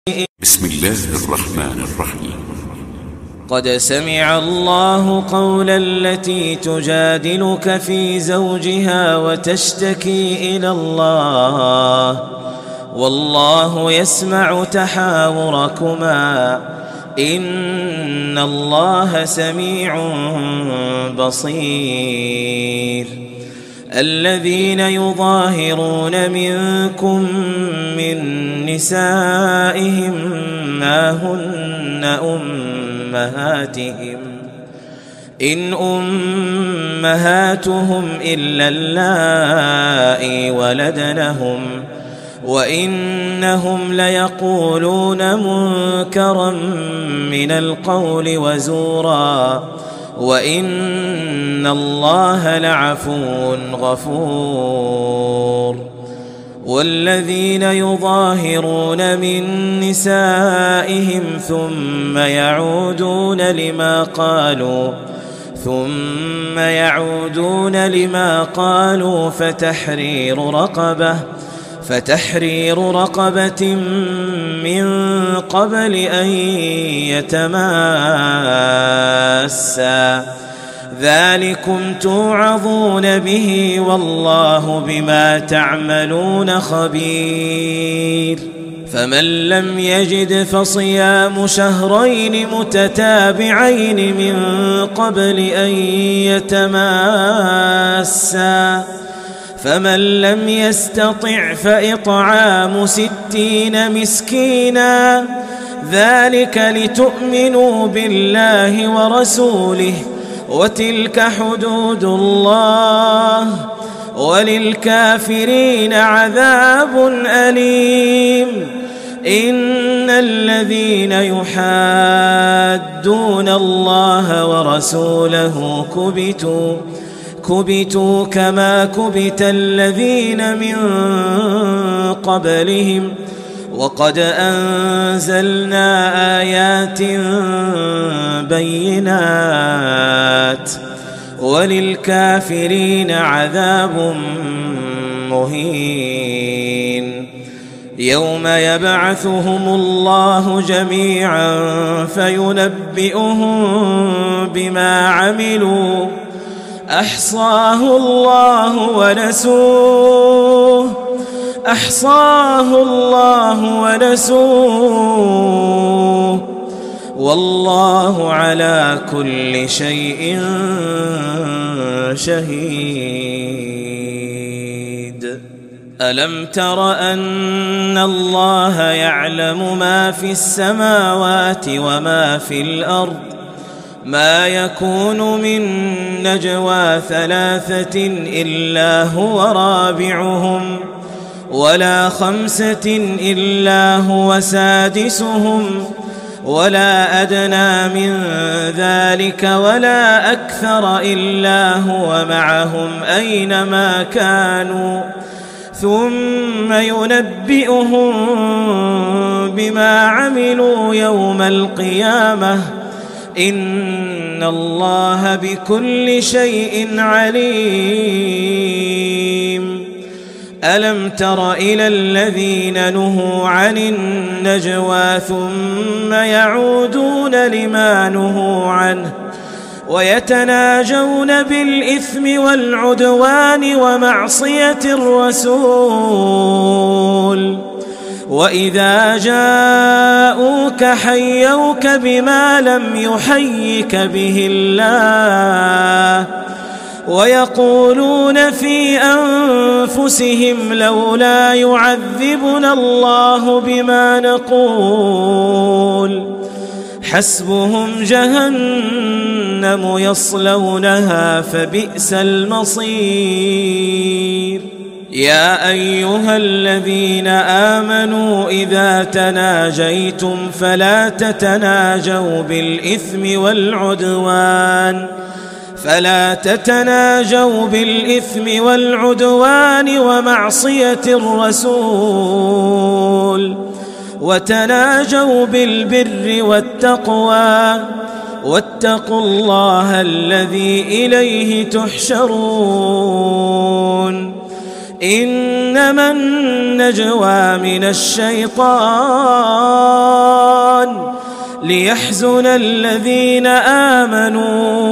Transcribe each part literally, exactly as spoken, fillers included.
بسم الله الرحمن الرحيم. قد سمع الله قول التي تجادلك في زوجها وتشتكي إلى الله والله يسمع تحاوركما إن الله سميع بصير. الذين يظاهرون منكم من نسائهم ما هن أمهاتهم إن أمهاتهم إلا اللائي ولدنهم وإنهم ليقولون منكرا من القول وزورا وإن الله لعفو غفور. والذين يظاهرون من نسائهم ثم يعودون لما قالوا ثم يعودون لما قالوا فتحرير رقبة فتحرير رقبة من قبل أن يتماسا ذلكم توعظون به والله بما تعملون خبير. فمن لم يجد فصيام شهرين متتابعين من قبل أن يتماسا فمن لم يستطع فإطعام ستين مسكينا ذلك لتؤمنوا بالله ورسوله وتلك حدود الله وللكافرين عذاب أليم. إن الذين يحادون الله ورسوله كبتوا كبتوا كما كبت الذين من قبلهم وقد أنزلنا آيات بينات وللكافرين عذاب مهين. يوم يبعثهم الله جميعا فينبئهم بما عملوا أحصاه الله ونسوه أحصاه الله ونسوه والله على كل شيء شهيد. ألم تر أن الله يعلم ما في السماوات وما في الأرض ما يكون من نجوى ثلاثة إلا هو رابعهم ولا خمسة إلا هو سادسهم ولا أدنى من ذلك ولا أكثر إلا هو معهم أينما كانوا ثم ينبئهم بما عملوا يوم القيامة إن الله بكل شيء عليم. ألم تر إلى الذين نهوا عن النجوى ثم يعودون لما نهوا عنه ويتناجون بالإثم والعدوان ومعصية الرسول وإذا جاءوك حيوك بما لم يحيك به الله ويقولون في أنفسهم لولا يعذبنا الله بما نقول حسبهم جهنم يصلونها فبئس المصير. يا أيها الذين آمنوا إذا تناجيتم فلا تتناجوا بالإثم والعدوان فلا تتناجوا بالإثم والعدوان ومعصية الرسول وتناجوا بالبر والتقوى واتقوا الله الذي إليه تحشرون. إنما النجوى من الشيطان ليحزن الذين آمنوا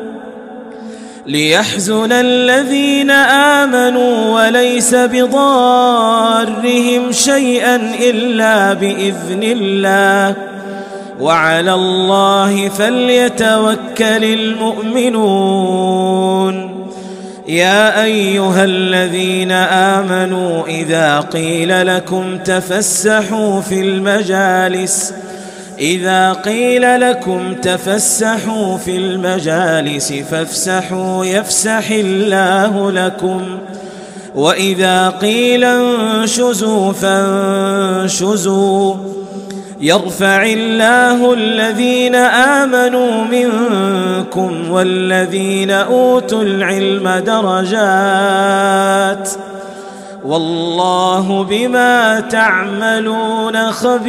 ليحزن الذين آمنوا وليس بضارهم شيئا إلا بإذن الله وعلى الله فليتوكل المؤمنون. يا أيها الذين آمنوا إذا قيل لكم تفسحوا في المجالس إذا قيل لكم تفسحوا في المجالس فافسحوا يفسح الله لكم وإذا قيل انشزوا فانشزوا يرفع الله الذين آمنوا منكم والذين أوتوا العلم درجات والله بما تعملون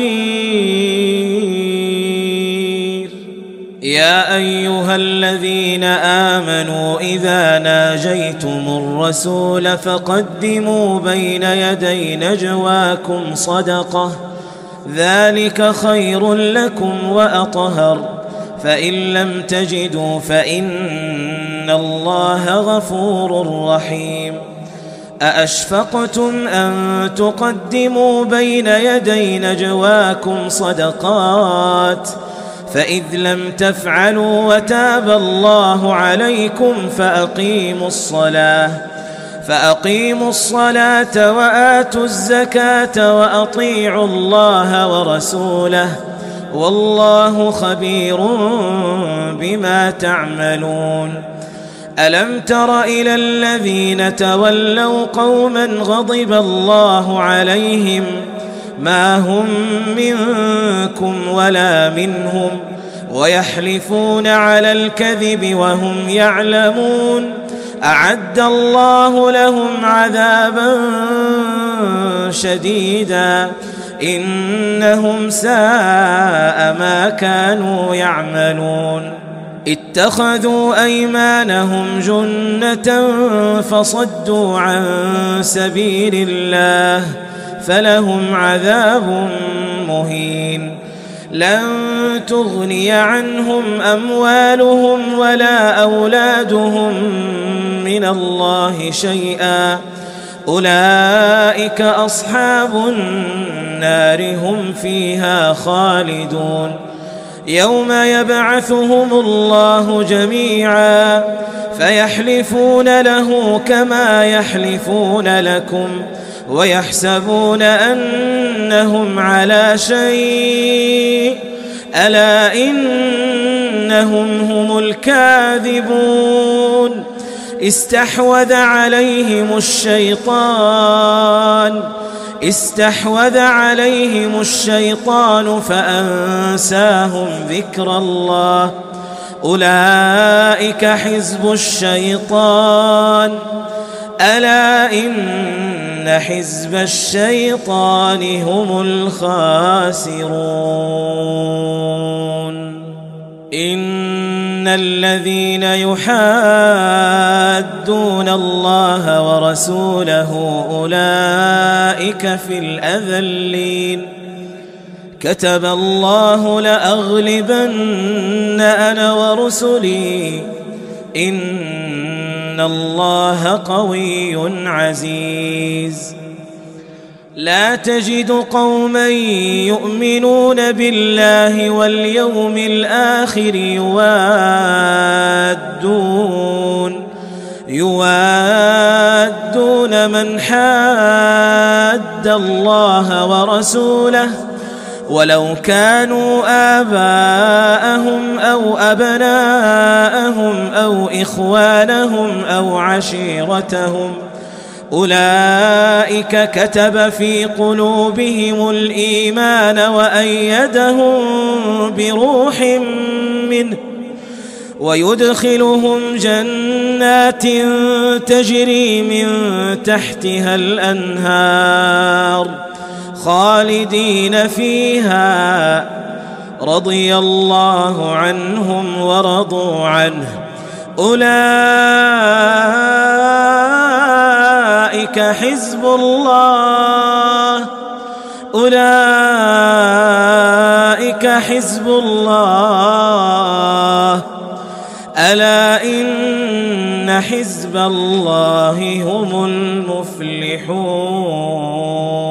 خبير. يا أيها الذين آمنوا إذا ناجيتم الرسول فقدموا بين يدي نجواكم صدقة ذلك خير لكم وأطهر فإن لم تجدوا فإن الله غفور رحيم. أأشفقتم أن تقدموا بين يدي نجواكم صدقات فإذ لم تفعلوا وتاب الله عليكم فأقيموا الصلاة فأقيموا الصلاة وآتوا الزكاة وأطيعوا الله ورسوله والله خبير بما تعملون. ألم تر إلى الذين تولوا قوما غضب الله عليهم ما هم منكم ولا منهم ويحلفون على الكذب وهم يعلمون أعد الله لهم عذابا شديدا إنهم ساء ما كانوا يعملون. اتخذوا أيمانهم جنة فصدوا عن سبيل الله فلهم عذاب مهين. لن تغني عنهم أموالهم ولا أولادهم من الله شيئا أولئك أصحاب النار هم فيها خالدون. يوم يبعثهم الله جميعا فيحلفون له كما يحلفون لكم ويحسبون أنهم على شيء ألا إنهم هم الكاذبون. استحوذ عليهم الشيطان استحوذ عليهم الشيطان فأنساهم ذكر الله أولئك حزب الشيطان ألا إن حزب الشيطان هم الخاسرون. إن الذين يحادون الله ورسوله أولئك في الأذلين. كتب الله لأغلبن أنا ورسلي إن الله قوي عزيز. لا تجد قوما يؤمنون بالله واليوم الآخر يوادون يوادون من حاد الله ورسوله ولو كانوا آباءهم أو أبناءهم أو إخوانهم أو عشيرتهم أولئك كتب في قلوبهم الإيمان وأيدهم بروح منه ويدخلهم جنات تجري من تحتها الأنهار خالدين فيها رضي الله عنهم ورضوا عنه أولئك حزب الله أولئك أولئك حزب الله ألا إن حزب الله هم المفلحون.